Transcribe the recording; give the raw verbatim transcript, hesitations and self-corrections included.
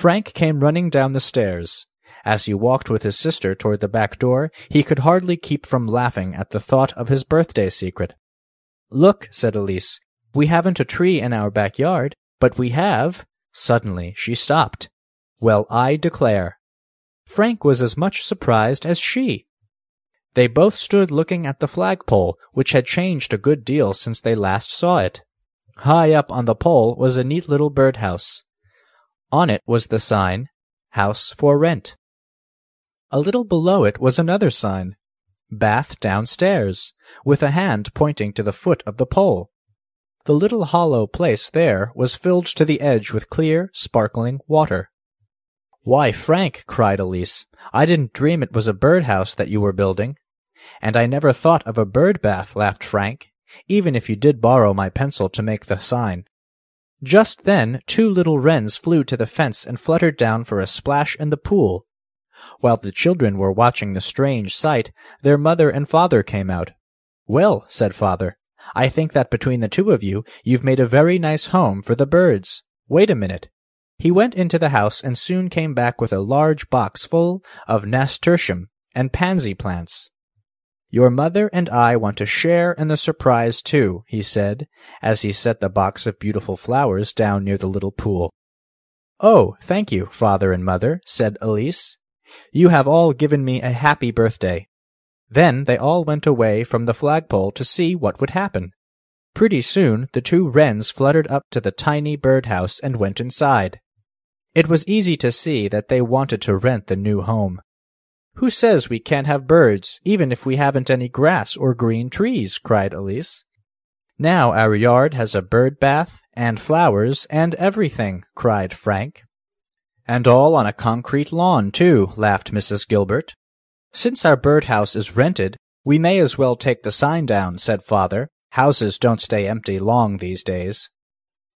Frank came running down the stairs. As he walked with his sister toward the back door, he could hardly keep from laughing at the thought of his birthday secret. "Look," said Elise, "we haven't a tree in our backyard, but we have—" Suddenly she stopped. "Well, I declare!" Frank was as much surprised as she. They both stood looking at the flagpole, which had changed a good deal since they last saw it. High up on the pole was a neat little birdhouse. On it was the sign, "House for Rent." A little below it was another sign, "Bath Downstairs," with a hand pointing to the foot of the pole. The little hollow place there was filled to the edge with clear, sparkling water. "Why, Frank," cried Elise, "I didn't dream it was a birdhouse that you were building." "And I never thought of a bird bath," laughed Frank, "even if you did borrow my pencil to make the sign." Just then two little wrens flew to the fence and fluttered down for a splash in the pool. While the children were watching the strange sight, their mother and father came out. "Well," said father, "I think that between the two of you, you've made a very nice home for the birds. Wait a minute." He went into the house and soon came back with a large box full of nasturtium and pansy plants. "Your mother and I want to share in the surprise too," he said, as he set the box of beautiful flowers down near the little pool. "Oh, thank you, father and mother," said Elise. "You have all given me a happy birthday." Then they all went away from the flagpole to see what would happen. Pretty soon the two wrens fluttered up to the tiny birdhouse and went inside. It was easy to see that they wanted to rent the new home. "Who says we can't have birds, even if we haven't any grass or green trees?" cried Elise. "Now our yard has a bird bath, and flowers, and everything," cried Frank. "And all on a concrete lawn, too," laughed Missus Gilbert. "Since our birdhouse is rented, we may as well take the sign down," said father. "Houses don't stay empty long these days."